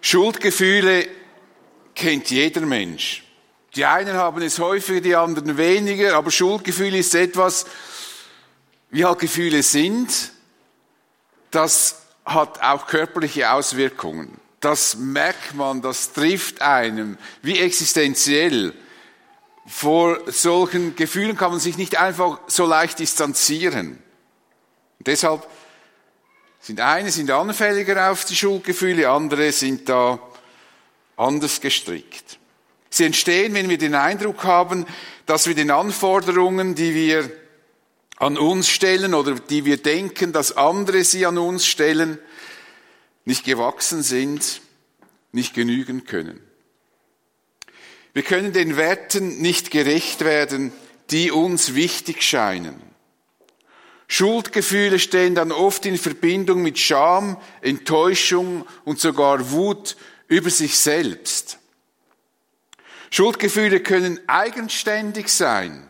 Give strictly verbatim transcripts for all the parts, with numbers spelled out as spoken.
Schuldgefühle kennt jeder Mensch. Die einen haben es häufiger, die anderen weniger, aber Schuldgefühl ist etwas, wie halt Gefühle sind, das hat auch körperliche Auswirkungen. Das merkt man, das trifft einem, wie existenziell. Vor solchen Gefühlen kann man sich nicht einfach so leicht distanzieren. Und deshalb sind eine sind anfälliger auf die Schuldgefühle, andere sind da anders gestrickt. Sie entstehen, wenn wir den Eindruck haben, dass wir den Anforderungen, die wir an uns stellen oder die wir denken, dass andere sie an uns stellen, nicht gewachsen sind, nicht genügen können. Wir können den Werten nicht gerecht werden, die uns wichtig scheinen. Schuldgefühle stehen dann oft in Verbindung mit Scham, Enttäuschung und sogar Wut über sich selbst. Schuldgefühle können eigenständig sein.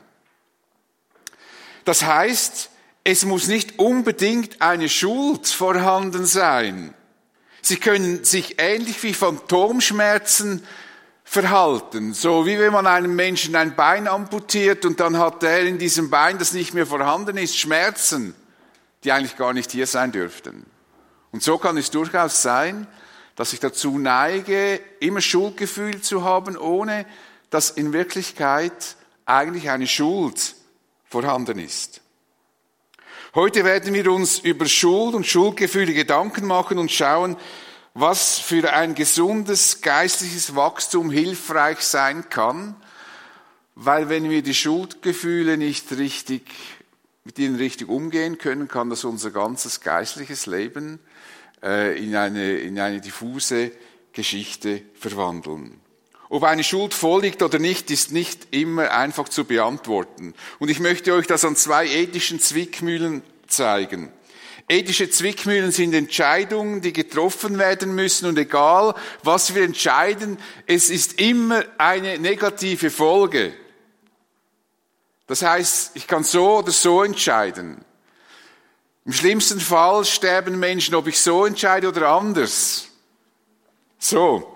Das heißt, es muss nicht unbedingt eine Schuld vorhanden sein. Sie können sich ähnlich wie Phantomschmerzen verhalten. So wie wenn man einem Menschen ein Bein amputiert und dann hat er in diesem Bein, das nicht mehr vorhanden ist, Schmerzen, die eigentlich gar nicht hier sein dürften. Und so kann es durchaus sein, dass ich dazu neige, immer Schuldgefühl zu haben, ohne dass in Wirklichkeit eigentlich eine Schuld vorhanden ist. Heute werden wir uns über Schuld und Schuldgefühle Gedanken machen und schauen, was für ein gesundes geistliches Wachstum hilfreich sein kann, weil wenn wir die Schuldgefühle nicht richtig, mit ihnen richtig umgehen können, kann das unser ganzes geistliches Leben äh, in eine, in eine diffuse Geschichte verwandeln. Ob eine Schuld vorliegt oder nicht, ist nicht immer einfach zu beantworten. Und ich möchte euch das an zwei ethischen Zwickmühlen zeigen. Ethische Zwickmühlen sind Entscheidungen, die getroffen werden müssen. Und egal, was wir entscheiden, es ist immer eine negative Folge. Das heißt, ich kann so oder so entscheiden. Im schlimmsten Fall sterben Menschen, ob ich so entscheide oder anders. So.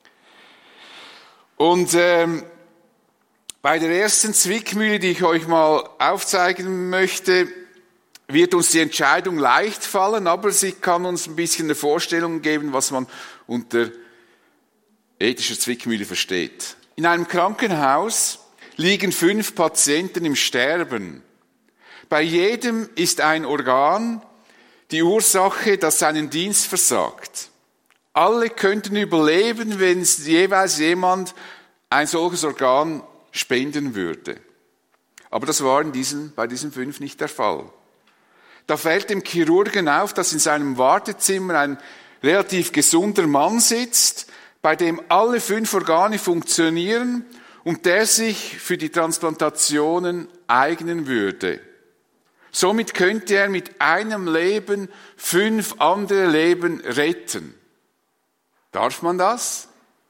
Und ähm, bei der ersten Zwickmühle, die ich euch mal aufzeigen möchte, wird uns die Entscheidung leicht fallen, aber sie kann uns ein bisschen eine Vorstellung geben, was man unter ethischer Zwickmühle versteht. In einem Krankenhaus liegen fünf Patienten im Sterben. Bei jedem ist ein Organ die Ursache, das seinen Dienst versagt. Alle könnten überleben, wenn es jeweils jemand ein solches Organ spenden würde. Aber das war in diesen, bei diesen fünf nicht der Fall. Da fällt dem Chirurgen auf, dass in seinem Wartezimmer ein relativ gesunder Mann sitzt, bei dem alle fünf Organe funktionieren und der sich für die Transplantationen eignen würde. Somit könnte er mit einem Leben fünf andere Leben retten. Darf man das?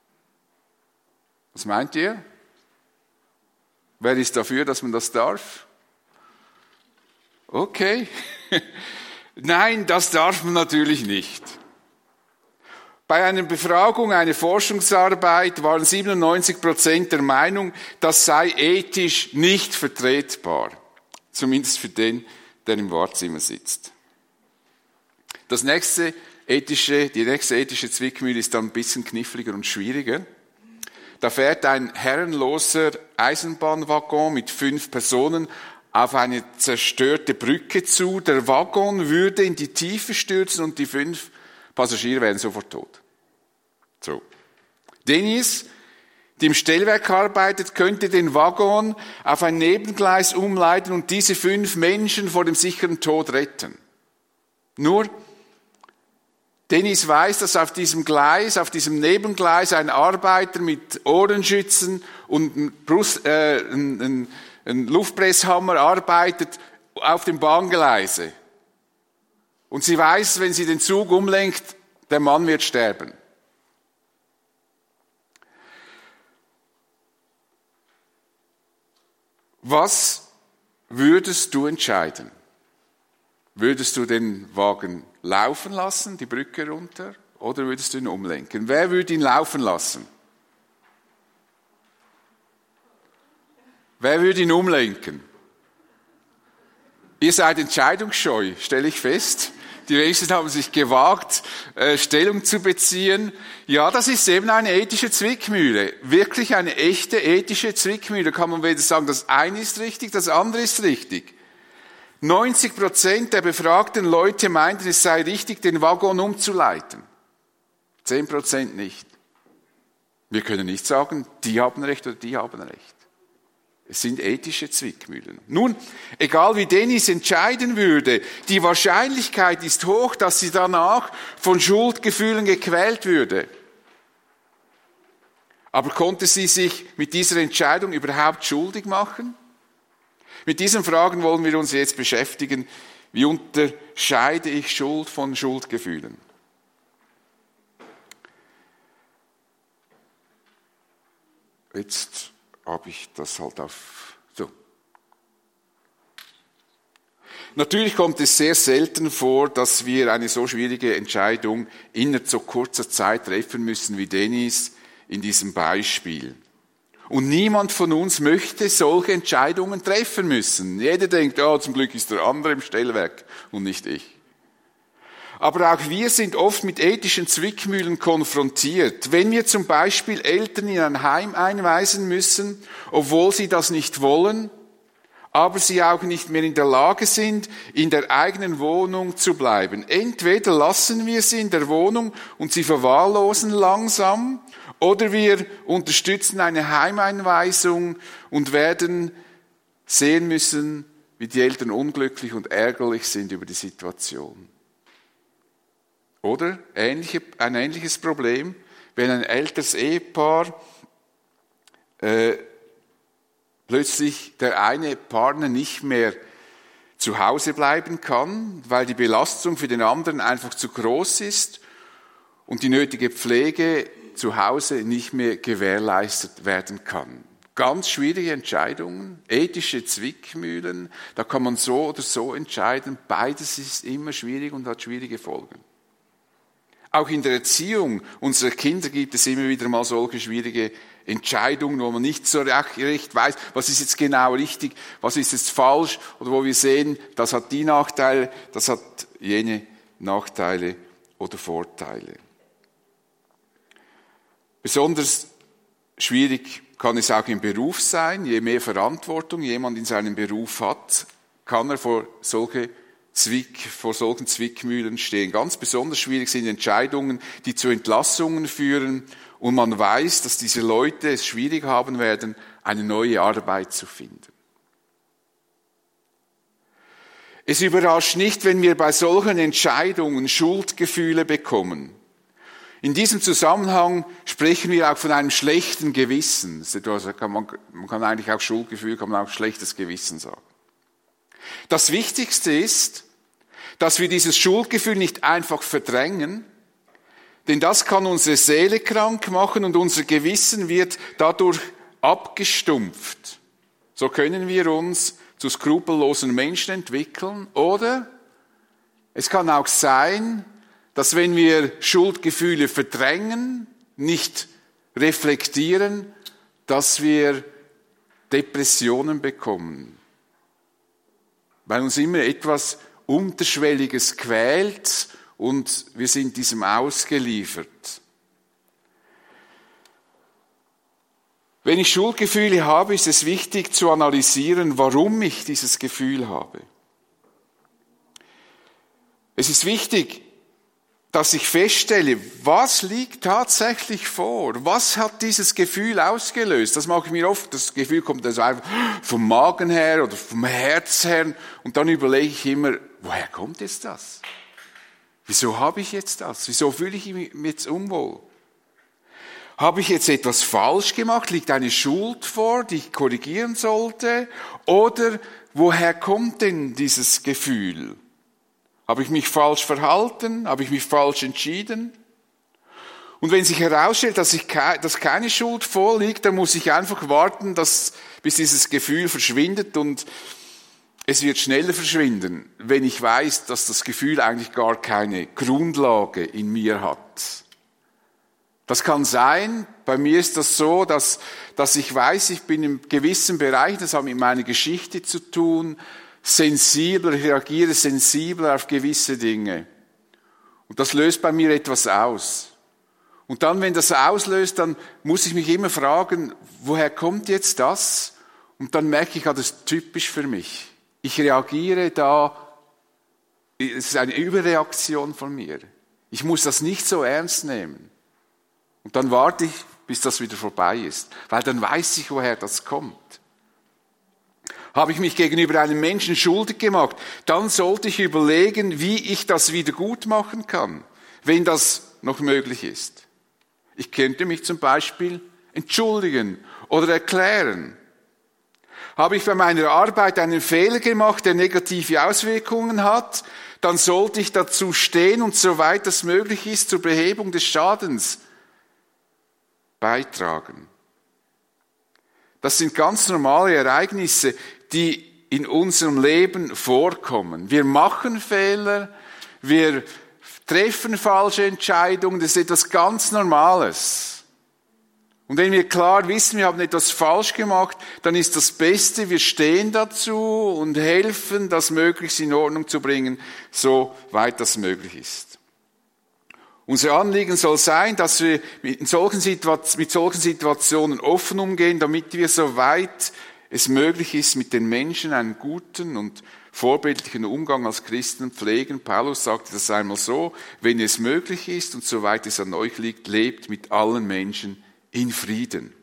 Was meint ihr? Wer ist dafür, dass man das darf? Okay. Nein, das darf man natürlich nicht. Bei einer Befragung, einer Forschungsarbeit waren siebenundneunzig Prozent der Meinung, das sei ethisch nicht vertretbar. Zumindest für den, der im Wartezimmer sitzt. Das nächste ethische, die nächste ethische Zwickmühle ist dann ein bisschen kniffliger und schwieriger. Da fährt ein herrenloser Eisenbahnwaggon mit fünf Personen auf eine zerstörte Brücke zu. Der Waggon würde in die Tiefe stürzen und die fünf Passagiere wären sofort tot. So. Dennis, die im Stellwerk arbeitet, könnte den Waggon auf ein Nebengleis umleiten und diese fünf Menschen vor dem sicheren Tod retten. Nur, Dennis weiß, dass auf diesem Gleis, auf diesem Nebengleis ein Arbeiter mit Ohrenschützen und ein, Brust, äh, ein, ein, ein Luftpresshammer arbeitet auf dem Bahngleise. Und sie weiß, wenn sie den Zug umlenkt, der Mann wird sterben. Was würdest du entscheiden? Würdest du den Wagen laufen lassen, die Brücke runter, oder würdest du ihn umlenken? Wer würde ihn laufen lassen? Wer würde ihn umlenken? Ihr seid entscheidungsscheu, stelle ich fest. Die wenigsten haben sich gewagt, äh, Stellung zu beziehen. Ja, das ist eben eine ethische Zwickmühle. Wirklich eine echte ethische Zwickmühle. Kann man weder sagen, das eine ist richtig, das andere ist richtig. neunzig Prozent der befragten Leute meinten, es sei richtig, den Waggon umzuleiten. zehn Prozent nicht. Wir können nicht sagen, die haben recht oder die haben recht. Es sind ethische Zwickmühlen. Nun, egal wie Dennis entscheiden würde, die Wahrscheinlichkeit ist hoch, dass sie danach von Schuldgefühlen gequält würde. Aber konnte sie sich mit dieser Entscheidung überhaupt schuldig machen? Mit diesen Fragen wollen wir uns jetzt beschäftigen. Wie unterscheide ich Schuld von Schuldgefühlen? Jetzt habe ich das halt auf so. Natürlich kommt es sehr selten vor, dass wir eine so schwierige Entscheidung innerhalb so kurzer Zeit treffen müssen wie Dennis in diesem Beispiel. Und niemand von uns möchte solche Entscheidungen treffen müssen. Jeder denkt, ja, zum Glück ist der andere im Stellwerk und nicht ich. Aber auch wir sind oft mit ethischen Zwickmühlen konfrontiert. Wenn wir zum Beispiel Eltern in ein Heim einweisen müssen, obwohl sie das nicht wollen, aber sie auch nicht mehr in der Lage sind, in der eigenen Wohnung zu bleiben. Entweder lassen wir sie in der Wohnung und sie verwahrlosen langsam, oder wir unterstützen eine Heimeinweisung und werden sehen müssen, wie die Eltern unglücklich und ärgerlich sind über die Situation. Oder ähnliche, ein ähnliches Problem, wenn ein älteres Ehepaar äh, plötzlich der eine Partner nicht mehr zu Hause bleiben kann, weil die Belastung für den anderen einfach zu groß ist und die nötige Pflege zu Hause nicht mehr gewährleistet werden kann. Ganz schwierige Entscheidungen, ethische Zwickmühlen, da kann man so oder so entscheiden. Beides ist immer schwierig und hat schwierige Folgen. Auch in der Erziehung unserer Kinder gibt es immer wieder mal solche schwierige Entscheidungen, wo man nicht so recht weiß, was ist jetzt genau richtig, was ist jetzt falsch, oder wo wir sehen, das hat die Nachteile, das hat jene Nachteile oder Vorteile. Besonders schwierig kann es auch im Beruf sein. Je mehr Verantwortung jemand in seinem Beruf hat, kann er vor solche Zwick, vor solchen Zwickmühlen stehen. Ganz besonders schwierig sind Entscheidungen, die zu Entlassungen führen und man weiß, dass diese Leute es schwierig haben werden, eine neue Arbeit zu finden. Es überrascht nicht, wenn wir bei solchen Entscheidungen Schuldgefühle bekommen. In diesem Zusammenhang sprechen wir auch von einem schlechten Gewissen. Also kann man, man kann eigentlich auch Schuldgefühl, kann man auch schlechtes Gewissen sagen. Das Wichtigste ist, dass wir dieses Schuldgefühl nicht einfach verdrängen, denn das kann unsere Seele krank machen und unser Gewissen wird dadurch abgestumpft. So können wir uns zu skrupellosen Menschen entwickeln. Oder es kann auch sein, dass wenn wir Schuldgefühle verdrängen, nicht reflektieren, dass wir Depressionen bekommen. Weil uns immer etwas Unterschwelliges quält und wir sind diesem ausgeliefert. Wenn ich Schuldgefühle habe, ist es wichtig zu analysieren, warum ich dieses Gefühl habe. Es ist wichtig, dass ich feststelle, was liegt tatsächlich vor? Was hat dieses Gefühl ausgelöst? Das mache ich mir oft. Das Gefühl kommt also einfach vom Magen her oder vom Herz her. Und dann überlege ich immer, woher kommt jetzt das? Wieso habe ich jetzt das? Wieso fühle ich mich jetzt unwohl? Habe ich jetzt etwas falsch gemacht? Liegt eine Schuld vor, die ich korrigieren sollte? Oder woher kommt denn dieses Gefühl? Habe ich mich falsch verhalten? Habe ich mich falsch entschieden? Und wenn sich herausstellt, dass, ich ke- dass keine Schuld vorliegt, dann muss ich einfach warten, dass, bis dieses Gefühl verschwindet und es wird schneller verschwinden, wenn ich weiß, dass das Gefühl eigentlich gar keine Grundlage in mir hat. Das kann sein, bei mir ist das so, dass, dass ich weiß, ich bin in gewissen Bereichen, das hat mit meiner Geschichte zu tun, sensibler, ich reagiere sensibler auf gewisse Dinge. Und das löst bei mir etwas aus. Und dann, wenn das auslöst, dann muss ich mich immer fragen, woher kommt jetzt das? Und dann merke ich, ah, das ist typisch für mich. Ich reagiere da, es ist eine Überreaktion von mir. Ich muss das nicht so ernst nehmen. Und dann warte ich, bis das wieder vorbei ist, weil dann weiß ich, woher das kommt. Habe ich mich gegenüber einem Menschen schuldig gemacht, dann sollte ich überlegen, wie ich das wieder gut machen kann, wenn das noch möglich ist. Ich könnte mich zum Beispiel entschuldigen oder erklären. Habe ich bei meiner Arbeit einen Fehler gemacht, der negative Auswirkungen hat, dann sollte ich dazu stehen und soweit das möglich ist zur Behebung des Schadens beitragen. Das sind ganz normale Ereignisse, die in unserem Leben vorkommen. Wir machen Fehler, wir treffen falsche Entscheidungen, das ist etwas ganz Normales. Und wenn wir klar wissen, wir haben etwas falsch gemacht, dann ist das Beste, wir stehen dazu und helfen, das möglichst in Ordnung zu bringen, so weit das möglich ist. Unser Anliegen soll sein, dass wir mit solchen Situationen, mit solchen Situationen offen umgehen, damit wir, soweit es möglich ist, mit den Menschen einen guten und vorbildlichen Umgang als Christen pflegen. Paulus sagte das einmal so: Wenn es möglich ist und soweit es an euch liegt, lebt mit allen Menschen in Frieden.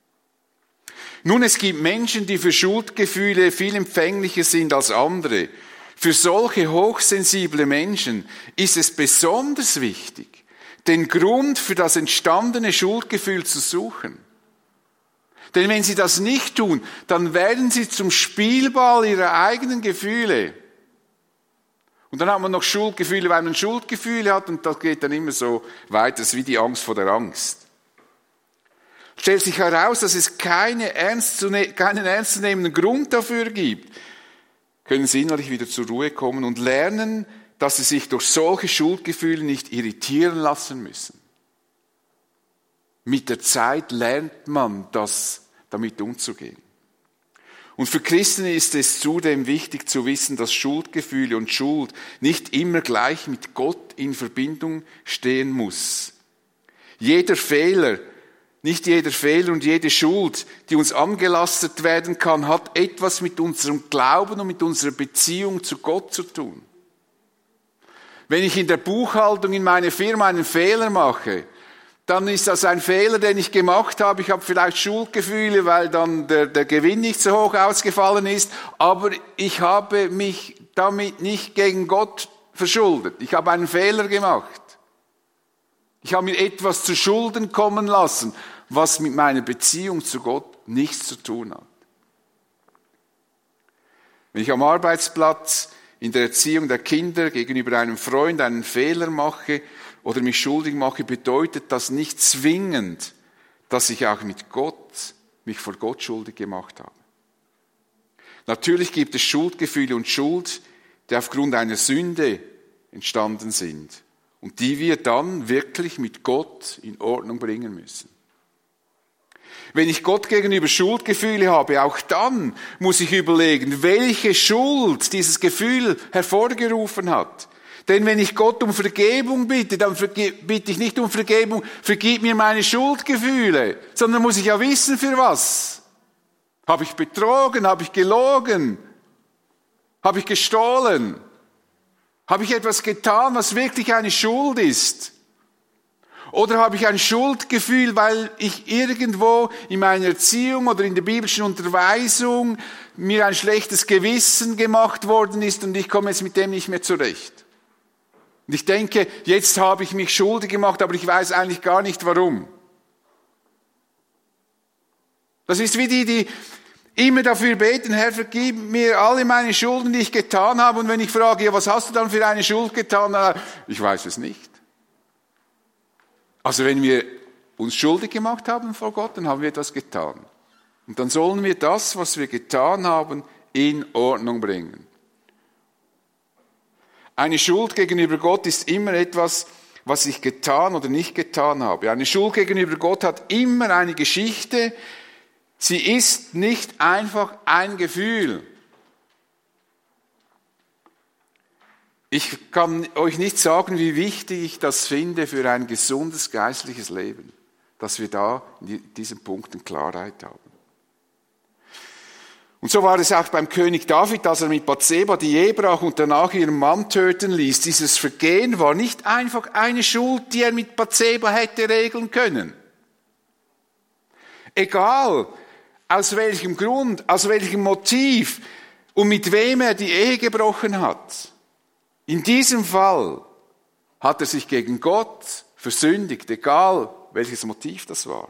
Nun, es gibt Menschen, die für Schuldgefühle viel empfänglicher sind als andere. Für solche hochsensible Menschen ist es besonders wichtig, den Grund für das entstandene Schuldgefühl zu suchen. Denn wenn sie das nicht tun, dann werden sie zum Spielball ihrer eigenen Gefühle. Und dann hat man noch Schuldgefühle, weil man Schuldgefühle hat, und das geht dann immer so weiter, das ist wie die Angst vor der Angst. Stellt sich heraus, dass es keine ernstzune- keinen ernstzunehmenden Grund dafür gibt, können sie innerlich wieder zur Ruhe kommen und lernen, dass sie sich durch solche Schuldgefühle nicht irritieren lassen müssen. Mit der Zeit lernt man das, damit umzugehen. Und für Christen ist es zudem wichtig zu wissen, dass Schuldgefühle und Schuld nicht immer gleich mit Gott in Verbindung stehen muss. Jeder Fehler, nicht jeder Fehler und jede Schuld, die uns angelastet werden kann, hat etwas mit unserem Glauben und mit unserer Beziehung zu Gott zu tun. Wenn ich in der Buchhaltung in meiner Firma einen Fehler mache, dann ist das ein Fehler, den ich gemacht habe. Ich habe vielleicht Schuldgefühle, weil dann der, der Gewinn nicht so hoch ausgefallen ist, aber ich habe mich damit nicht gegen Gott verschuldet. Ich habe einen Fehler gemacht. Ich habe mir etwas zu Schulden kommen lassen, was mit meiner Beziehung zu Gott nichts zu tun hat. Wenn ich am Arbeitsplatz, in der Erziehung der Kinder, gegenüber einem Freund einen Fehler mache oder mich schuldig mache, bedeutet das nicht zwingend, dass ich auch mit Gott, mich vor Gott schuldig gemacht habe. Natürlich gibt es Schuldgefühle und Schuld, die aufgrund einer Sünde entstanden sind und die wir dann wirklich mit Gott in Ordnung bringen müssen. Wenn ich Gott gegenüber Schuldgefühle habe, auch dann muss ich überlegen, welche Schuld dieses Gefühl hervorgerufen hat. Denn wenn ich Gott um Vergebung bitte, dann bitte ich nicht um Vergebung, vergib mir meine Schuldgefühle, sondern muss ich ja wissen, für was. Habe ich betrogen? Habe ich gelogen? Habe ich gestohlen? Habe ich etwas getan, was wirklich eine Schuld ist? Oder habe ich ein Schuldgefühl, weil ich irgendwo in meiner Erziehung oder in der biblischen Unterweisung mir ein schlechtes Gewissen gemacht worden ist und ich komme jetzt mit dem nicht mehr zurecht? Und ich denke, jetzt habe ich mich schuldig gemacht, aber ich weiß eigentlich gar nicht warum. Das ist wie die, die immer dafür beten, Herr, vergib mir alle meine Schulden, die ich getan habe. Und wenn ich frage, ja, was hast du dann für eine Schuld getan? Ich weiß es nicht. Also wenn wir uns schuldig gemacht haben vor Gott, dann haben wir etwas getan. Und dann sollen wir das, was wir getan haben, in Ordnung bringen. Eine Schuld gegenüber Gott ist immer etwas, was ich getan oder nicht getan habe. Eine Schuld gegenüber Gott hat immer eine Geschichte. Sie ist nicht einfach ein Gefühl. Ich kann euch nicht sagen, wie wichtig ich das finde für ein gesundes geistliches Leben, dass wir da in diesen Punkten Klarheit haben. Und so war es auch beim König David, als er mit Bathseba die Ehe brach und danach ihren Mann töten ließ. Dieses Vergehen war nicht einfach eine Schuld, die er mit Bathseba hätte regeln können. Egal, aus welchem Grund, aus welchem Motiv und mit wem er die Ehe gebrochen hat. In diesem Fall hat er sich gegen Gott versündigt, egal welches Motiv das war.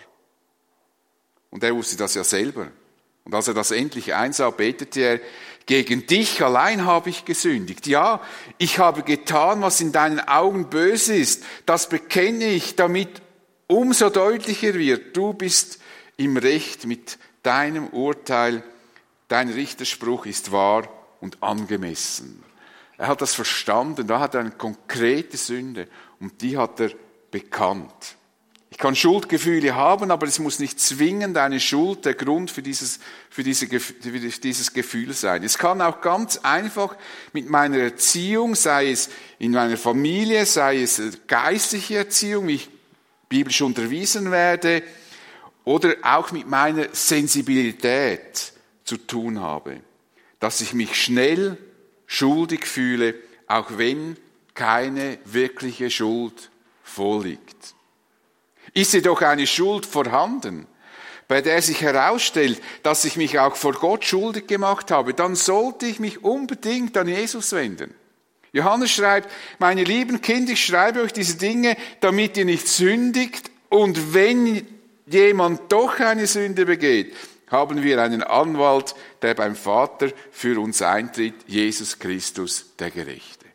Und er wusste das ja selber. Und als er das endlich einsah, betete er, gegen dich allein habe ich gesündigt. Ja, ich habe getan, was in deinen Augen böse ist. Das bekenne ich, damit umso deutlicher wird. Du bist im Recht mit deinem Urteil. Dein Richterspruch ist wahr und angemessen. Er hat das verstanden, da hat er eine konkrete Sünde und die hat er bekannt. Ich kann Schuldgefühle haben, aber es muss nicht zwingend eine Schuld der Grund für dieses, für diese, für dieses Gefühl sein. Es kann auch ganz einfach mit meiner Erziehung, sei es in meiner Familie, sei es geistliche Erziehung, wie ich biblisch unterwiesen werde, oder auch mit meiner Sensibilität zu tun habe, dass ich mich schnell schuldig fühle, auch wenn keine wirkliche Schuld vorliegt. Ist jedoch eine Schuld vorhanden, bei der sich herausstellt, dass ich mich auch vor Gott schuldig gemacht habe, dann sollte ich mich unbedingt an Jesus wenden. Johannes schreibt, meine lieben Kinder, ich schreibe euch diese Dinge, damit ihr nicht sündigt, und wenn jemand doch eine Sünde begeht, haben wir einen Anwalt, der beim Vater für uns eintritt, Jesus Christus, der Gerechte.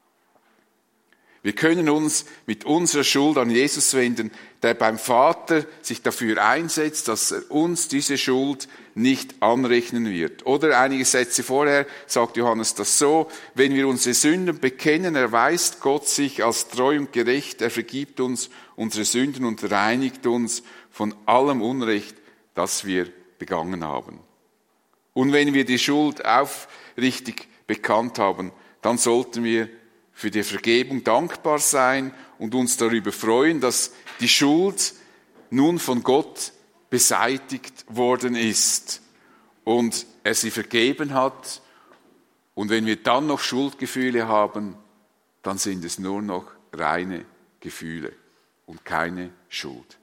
Wir können uns mit unserer Schuld an Jesus wenden, der beim Vater sich dafür einsetzt, dass er uns diese Schuld nicht anrechnen wird. Oder einige Sätze vorher sagt Johannes das so, wenn wir unsere Sünden bekennen, erweist Gott sich als treu und gerecht, er vergibt uns unsere Sünden und reinigt uns von allem Unrecht, das wir begangen haben. Und wenn wir die Schuld aufrichtig bekannt haben, dann sollten wir für die Vergebung dankbar sein und uns darüber freuen, dass die Schuld nun von Gott beseitigt worden ist und er sie vergeben hat. Und wenn wir dann noch Schuldgefühle haben, dann sind es nur noch reine Gefühle und keine Schuld.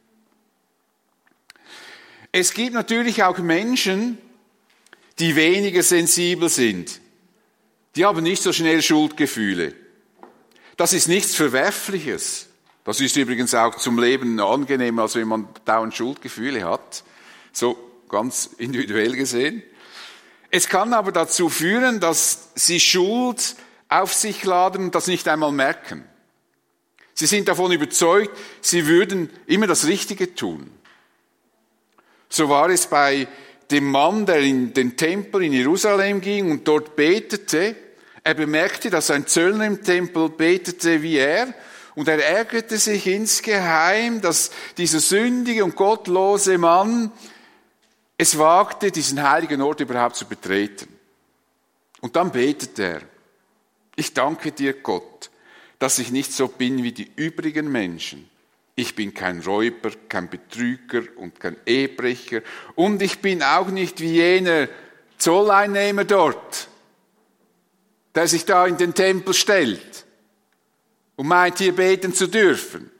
Es gibt natürlich auch Menschen, die weniger sensibel sind. Die haben nicht so schnell Schuldgefühle. Das ist nichts Verwerfliches. Das ist übrigens auch zum Leben angenehmer, als wenn man dauernd Schuldgefühle hat. So ganz individuell gesehen. Es kann aber dazu führen, dass sie Schuld auf sich laden und das nicht einmal merken. Sie sind davon überzeugt, sie würden immer das Richtige tun. So war es bei dem Mann, der in den Tempel in Jerusalem ging und dort betete. Er bemerkte, dass ein Zöllner im Tempel betete wie er, und er ärgerte sich insgeheim, dass dieser sündige und gottlose Mann es wagte, diesen heiligen Ort überhaupt zu betreten. Und dann betete er, ich danke dir, Gott, dass ich nicht so bin wie die übrigen Menschen. Ich bin kein Räuber, kein Betrüger und kein Ehebrecher, und ich bin auch nicht wie jener Zolleinnehmer dort, der sich da in den Tempel stellt und meint, hier beten zu dürfen.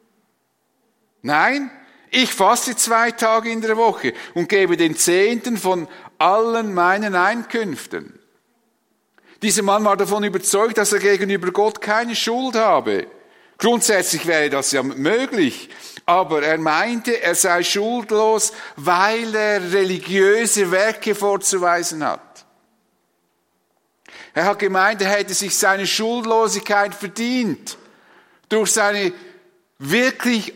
Nein, ich faste zwei Tage in der Woche und gebe den Zehnten von allen meinen Einkünften. Dieser Mann war davon überzeugt, dass er gegenüber Gott keine Schuld habe. Grundsätzlich wäre das ja möglich, aber er meinte, er sei schuldlos, weil er religiöse Werke vorzuweisen hat. Er hat gemeint, er hätte sich seine Schuldlosigkeit verdient durch seine wirklich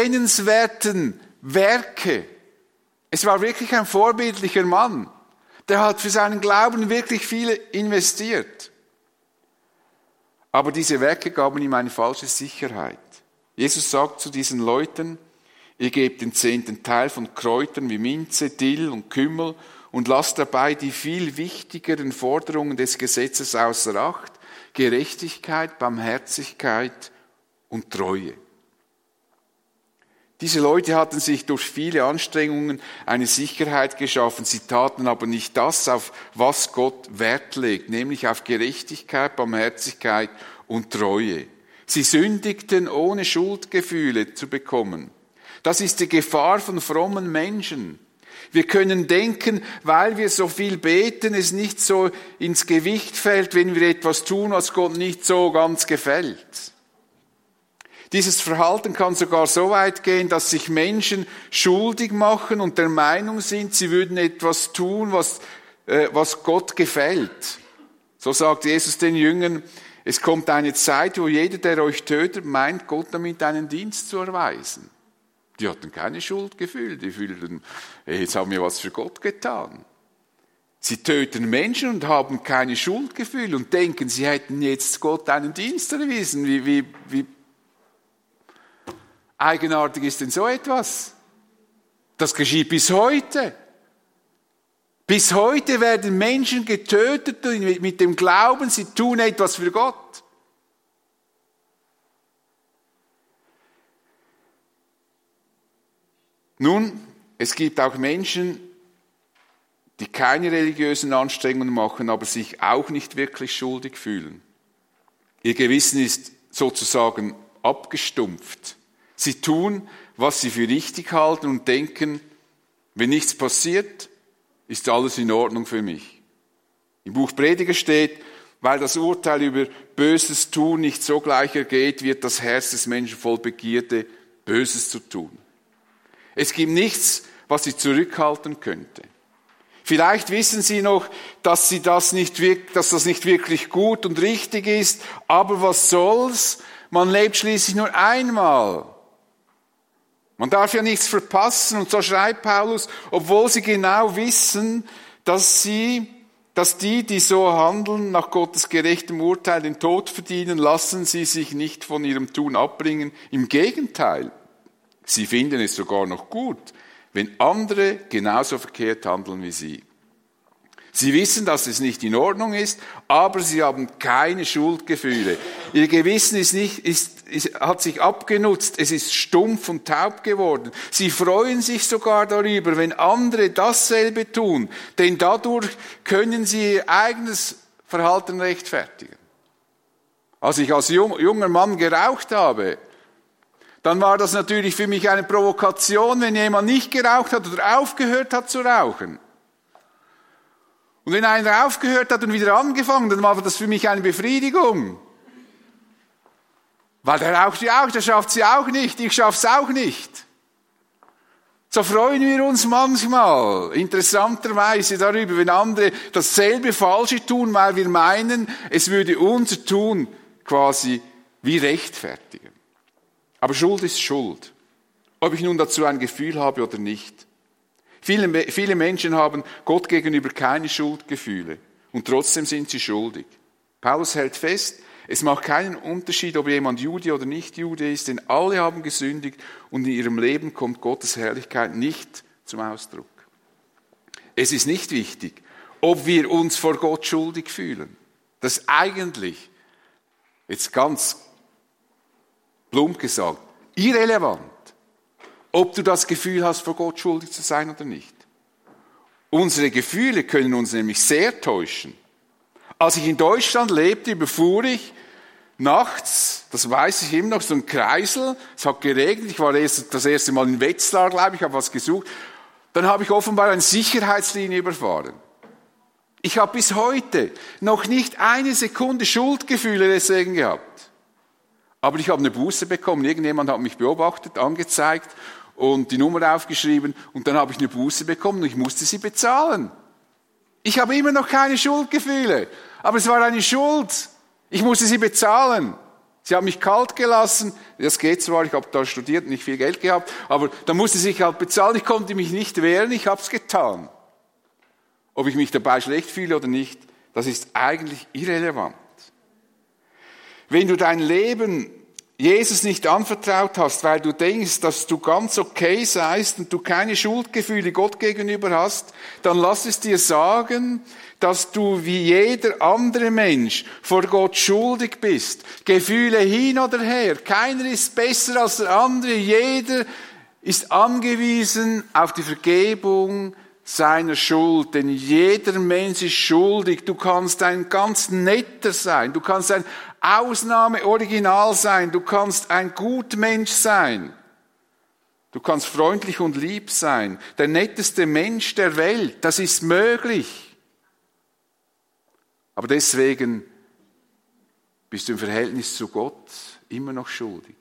anerkennenswerten Werke. Es war wirklich ein vorbildlicher Mann, der hat für seinen Glauben wirklich viel investiert. Aber diese Werke gaben ihm eine falsche Sicherheit. Jesus sagt zu diesen Leuten, ihr gebt den zehnten Teil von Kräutern wie Minze, Dill und Kümmel und lasst dabei die viel wichtigeren Forderungen des Gesetzes außer Acht, Gerechtigkeit, Barmherzigkeit und Treue. Diese Leute hatten sich durch viele Anstrengungen eine Sicherheit geschaffen. Sie taten aber nicht das, auf was Gott Wert legt, nämlich auf Gerechtigkeit, Barmherzigkeit und Treue. Sie sündigten, ohne Schuldgefühle zu bekommen. Das ist die Gefahr von frommen Menschen. Wir können denken, weil wir so viel beten, es nicht so ins Gewicht fällt, wenn wir etwas tun, was Gott nicht so ganz gefällt. Dieses Verhalten kann sogar so weit gehen, dass sich Menschen schuldig machen und der Meinung sind, sie würden etwas tun, was, äh, was Gott gefällt. So sagt Jesus den Jüngern, es kommt eine Zeit, wo jeder, der euch tötet, meint, Gott damit einen Dienst zu erweisen. Die hatten keine Schuldgefühle, die fühlten, hey, jetzt haben wir was für Gott getan. Sie töten Menschen und haben keine Schuldgefühle und denken, sie hätten jetzt Gott einen Dienst erwiesen. Wie, wie, wie eigenartig ist denn so etwas? Das geschieht bis heute. Bis heute werden Menschen getötet mit dem Glauben, sie tun etwas für Gott. Nun, es gibt auch Menschen, die keine religiösen Anstrengungen machen, aber sich auch nicht wirklich schuldig fühlen. Ihr Gewissen ist sozusagen abgestumpft. Sie tun, was sie für richtig halten und denken, wenn nichts passiert, ist alles in Ordnung für mich. Im Buch Prediger steht, weil das Urteil über böses Tun nicht sogleich ergeht, wird das Herz des Menschen voll Begierde, Böses zu tun. Es gibt nichts, was sie zurückhalten könnte. Vielleicht wissen Sie noch, dass, sie das nicht, dass das nicht wirklich gut und richtig ist, aber was soll's? Man lebt schließlich nur einmal. Man darf ja nichts verpassen und so schreibt Paulus, obwohl sie genau wissen, dass sie, dass die, die so handeln, nach Gottes gerechtem Urteil den Tod verdienen, lassen sie sich nicht von ihrem Tun abbringen. Im Gegenteil, sie finden es sogar noch gut, wenn andere genauso verkehrt handeln wie sie. Sie wissen, dass es nicht in Ordnung ist, aber sie haben keine Schuldgefühle. Ihr Gewissen ist nicht, ist, ist, hat sich abgenutzt, es ist stumpf und taub geworden. Sie freuen sich sogar darüber, wenn andere dasselbe tun, denn dadurch können sie ihr eigenes Verhalten rechtfertigen. Als ich als junger Mann geraucht habe, dann war das natürlich für mich eine Provokation, wenn jemand nicht geraucht hat oder aufgehört hat zu rauchen. Und wenn einer aufgehört hat und wieder angefangen, dann war das für mich eine Befriedigung. Weil der raucht ja auch, der schafft sie auch nicht, ich schaff's auch nicht. So freuen wir uns manchmal, interessanterweise darüber, wenn andere dasselbe Falsche tun, weil wir meinen, es würde unser Tun quasi wie rechtfertigen. Aber Schuld ist Schuld. Ob ich nun dazu ein Gefühl habe oder nicht. Viele, viele Menschen haben Gott gegenüber keine Schuldgefühle und trotzdem sind sie schuldig. Paulus hält fest, es macht keinen Unterschied, ob jemand Jude oder nicht Jude ist, denn alle haben gesündigt und in ihrem Leben kommt Gottes Herrlichkeit nicht zum Ausdruck. Es ist nicht wichtig, ob wir uns vor Gott schuldig fühlen. Das ist eigentlich, jetzt ganz plump gesagt, irrelevant. Ob du das Gefühl hast, vor Gott schuldig zu sein oder nicht. Unsere Gefühle können uns nämlich sehr täuschen. Als ich in Deutschland lebte, überfuhr ich nachts, das weiß ich immer noch, so ein Kreisel. Es hat geregnet, ich war das erste Mal in Wetzlar, glaube ich, habe was gesucht. Dann habe ich offenbar eine Sicherheitslinie überfahren. Ich habe bis heute noch nicht eine Sekunde Schuldgefühle deswegen gehabt. Aber ich habe eine Buße bekommen, irgendjemand hat mich beobachtet, angezeigt und die Nummer aufgeschrieben und dann habe ich eine Buße bekommen und ich musste sie bezahlen. Ich habe immer noch keine Schuldgefühle, aber es war eine Schuld. Ich musste sie bezahlen. Sie haben mich kalt gelassen, das geht zwar, ich habe da studiert, nicht viel Geld gehabt, aber da musste ich halt bezahlen, ich konnte mich nicht wehren, ich habe es getan. Ob ich mich dabei schlecht fühle oder nicht, das ist eigentlich irrelevant. Wenn du dein Leben Jesus nicht anvertraut hast, weil du denkst, dass du ganz okay seist und du keine Schuldgefühle Gott gegenüber hast, dann lass es dir sagen, dass du wie jeder andere Mensch vor Gott schuldig bist. Gefühle hin oder her. Keiner ist besser als der andere. Jeder ist angewiesen auf die Vergebung seiner Schuld, denn jeder Mensch ist schuldig. Du kannst ein ganz netter sein, du kannst ein Ausnahmeoriginal sein, du kannst ein Gutmensch sein, du kannst freundlich und lieb sein, der netteste Mensch der Welt, das ist möglich. Aber deswegen bist du im Verhältnis zu Gott immer noch schuldig.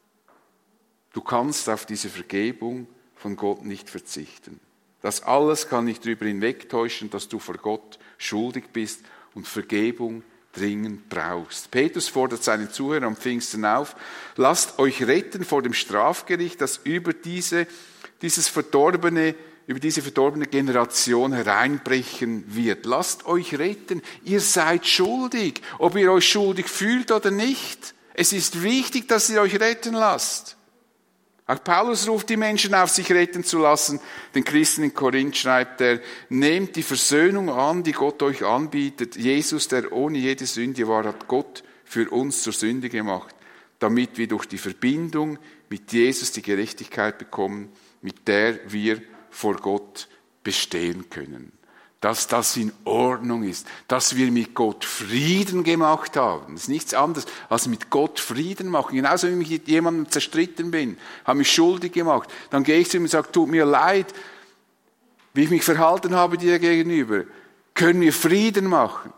Du kannst auf diese Vergebung von Gott nicht verzichten. Das alles kann nicht darüber hinwegtäuschen, dass du vor Gott schuldig bist und Vergebung dringend brauchst. Petrus fordert seinen Zuhörer am Pfingsten auf, lasst euch retten vor dem Strafgericht, das über diese, dieses verdorbene, über diese verdorbene Generation hereinbrechen wird. Lasst euch retten, ihr seid schuldig, ob ihr euch schuldig fühlt oder nicht. Es ist wichtig, dass ihr euch retten lasst. Auch Paulus ruft die Menschen auf, sich retten zu lassen. Den Christen in Korinth schreibt er, nehmt die Versöhnung an, die Gott euch anbietet. Jesus, der ohne jede Sünde war, hat Gott für uns zur Sünde gemacht, damit wir durch die Verbindung mit Jesus die Gerechtigkeit bekommen, mit der wir vor Gott bestehen können. Dass das in Ordnung ist, dass wir mit Gott Frieden gemacht haben. Das ist nichts anderes, als mit Gott Frieden machen. Genauso wie ich mit jemandem zerstritten bin, habe mich schuldig gemacht. Dann gehe ich zu ihm und sage, tut mir leid, wie ich mich verhalten habe dir gegenüber. Können wir Frieden machen?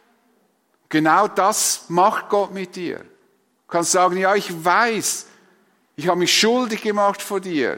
Genau das macht Gott mit dir. Du kannst sagen, ja, ich weiß, ich habe mich schuldig gemacht vor dir.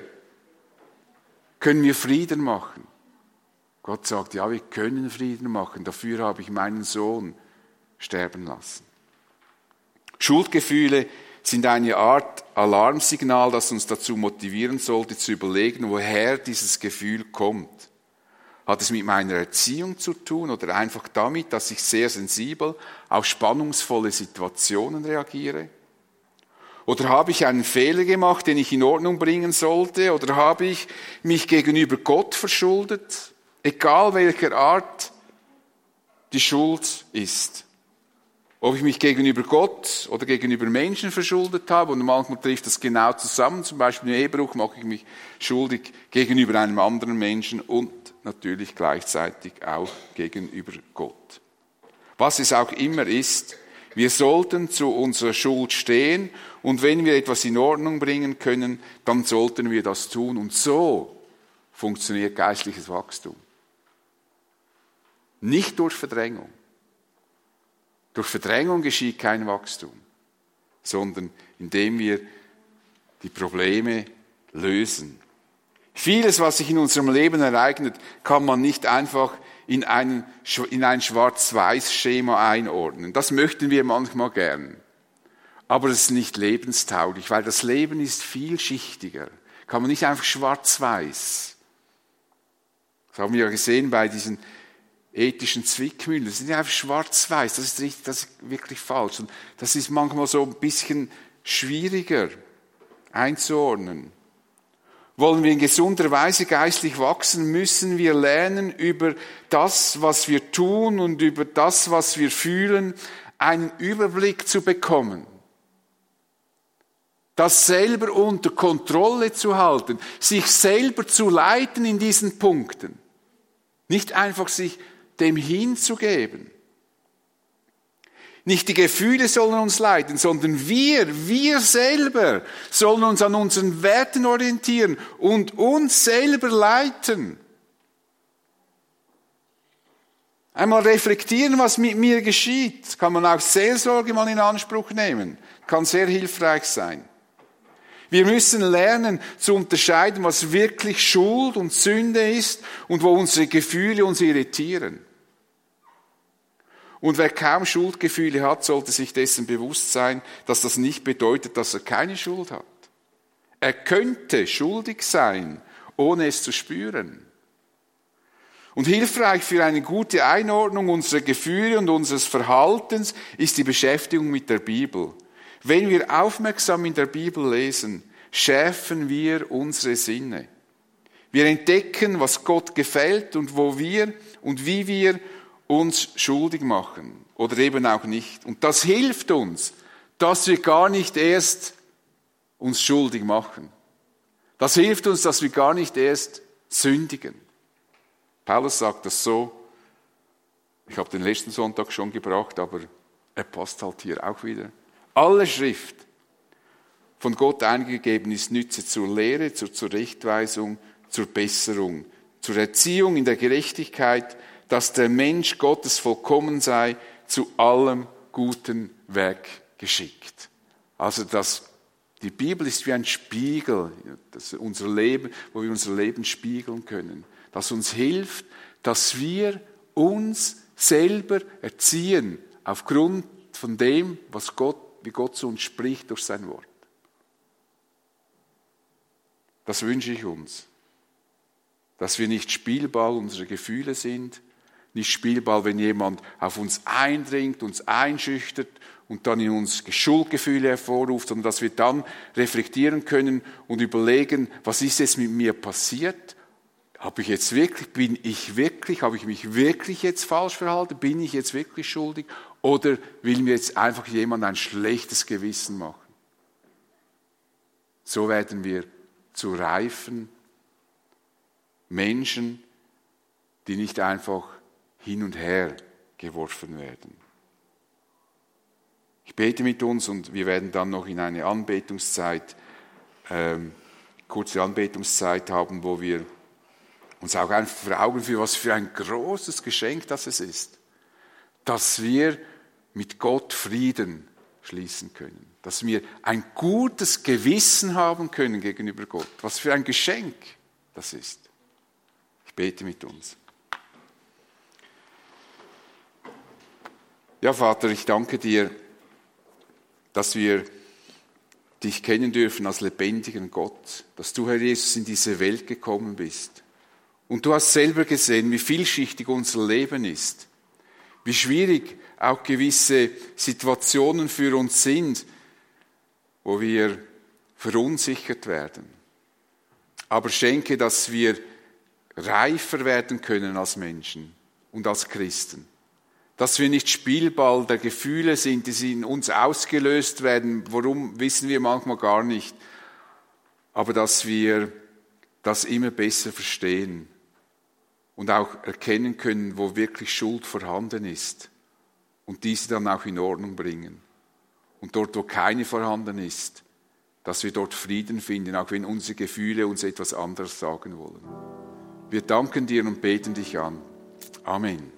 Können wir Frieden machen? Gott sagt, ja, wir können Frieden machen, dafür habe ich meinen Sohn sterben lassen. Schuldgefühle sind eine Art Alarmsignal, das uns dazu motivieren sollte, zu überlegen, woher dieses Gefühl kommt. Hat es mit meiner Erziehung zu tun oder einfach damit, dass ich sehr sensibel auf spannungsvolle Situationen reagiere? Oder habe ich einen Fehler gemacht, den ich in Ordnung bringen sollte? Oder habe ich mich gegenüber Gott verschuldet? Egal welcher Art die Schuld ist. Ob ich mich gegenüber Gott oder gegenüber Menschen verschuldet habe, und manchmal trifft das genau zusammen, zum Beispiel im Ehebruch mache ich mich schuldig gegenüber einem anderen Menschen und natürlich gleichzeitig auch gegenüber Gott. Was es auch immer ist, wir sollten zu unserer Schuld stehen und wenn wir etwas in Ordnung bringen können, dann sollten wir das tun. Und so funktioniert geistliches Wachstum. Nicht durch Verdrängung. Durch Verdrängung geschieht kein Wachstum, sondern indem wir die Probleme lösen. Vieles, was sich in unserem Leben ereignet, kann man nicht einfach in, einen, in ein Schwarz-Weiß-Schema einordnen. Das möchten wir manchmal gern. Aber es ist nicht lebenstauglich, weil das Leben ist vielschichtiger. Kann man nicht einfach schwarz-weiß. Das haben wir ja gesehen bei diesen ethischen Zwickmühlen. Das sind ja einfach schwarz-weiß. Das ist richtig, das ist wirklich falsch. Und das ist manchmal so ein bisschen schwieriger einzuordnen. Wollen wir in gesunder Weise geistlich wachsen, müssen wir lernen, über das, was wir tun und über das, was wir fühlen, einen Überblick zu bekommen. Das selber unter Kontrolle zu halten, sich selber zu leiten in diesen Punkten. Nicht einfach sich dem hinzugeben. Nicht die Gefühle sollen uns leiten, sondern wir, wir selber sollen uns an unseren Werten orientieren und uns selber leiten. Einmal reflektieren, was mit mir geschieht. Das kann man auch Seelsorge mal in Anspruch nehmen. Kann sehr hilfreich sein. Wir müssen lernen zu unterscheiden, was wirklich Schuld und Sünde ist und wo unsere Gefühle uns irritieren. Und wer kaum Schuldgefühle hat, sollte sich dessen bewusst sein, dass das nicht bedeutet, dass er keine Schuld hat. Er könnte schuldig sein, ohne es zu spüren. Und hilfreich für eine gute Einordnung unserer Gefühle und unseres Verhaltens ist die Beschäftigung mit der Bibel. Wenn wir aufmerksam in der Bibel lesen, schärfen wir unsere Sinne. Wir entdecken, was Gott gefällt und wo wir und wie wir uns schuldig machen oder eben auch nicht. Und das hilft uns, dass wir gar nicht erst uns schuldig machen. Das hilft uns, dass wir gar nicht erst sündigen. Paulus sagt das so, ich habe den letzten Sonntag schon gebracht, aber er passt halt hier auch wieder. Alle Schrift von Gott eingegeben ist Nütze zur Lehre, zur Zurechtweisung, zur Besserung, zur Erziehung in der Gerechtigkeit, dass der Mensch Gottes vollkommen sei, zu allem guten Werk geschickt. Also das, die Bibel ist wie ein Spiegel, das unser Leben, wo wir unser Leben spiegeln können, das uns hilft, dass wir uns selber erziehen aufgrund von dem, was Gott, wie Gott zu uns spricht durch sein Wort. Das wünsche ich uns, dass wir nicht Spielball unserer Gefühle sind, nicht Spielball, wenn jemand auf uns eindringt, uns einschüchtert und dann in uns Schuldgefühle hervorruft, sondern dass wir dann reflektieren können und überlegen, was ist jetzt mit mir passiert? Habe ich jetzt wirklich, bin ich wirklich, habe ich mich wirklich jetzt falsch verhalten? Bin ich jetzt wirklich schuldig? Oder will mir jetzt einfach jemand ein schlechtes Gewissen machen? So werden wir zu reifen Menschen, die nicht einfach hin und her geworfen werden. Ich bete mit uns und wir werden dann noch in eine Anbetungszeit, ähm, kurze Anbetungszeit haben, wo wir uns auch einfach vor Augen führen, was für ein großes Geschenk das es ist, dass wir mit Gott Frieden schließen können, dass wir ein gutes Gewissen haben können gegenüber Gott. Was für ein Geschenk das ist. Ich bete mit uns. Ja, Vater, ich danke dir, dass wir dich kennen dürfen als lebendigen Gott, dass du, Herr Jesus, in diese Welt gekommen bist. Und du hast selber gesehen, wie vielschichtig unser Leben ist, wie schwierig auch gewisse Situationen für uns sind, wo wir verunsichert werden. Aber schenke, dass wir reifer werden können als Menschen und als Christen. Dass wir nicht Spielball der Gefühle sind, die in uns ausgelöst werden. Warum, wissen wir manchmal gar nicht. Aber dass wir das immer besser verstehen und auch erkennen können, wo wirklich Schuld vorhanden ist und diese dann auch in Ordnung bringen. Und dort, wo keine vorhanden ist, dass wir dort Frieden finden, auch wenn unsere Gefühle uns etwas anderes sagen wollen. Wir danken dir und beten dich an. Amen.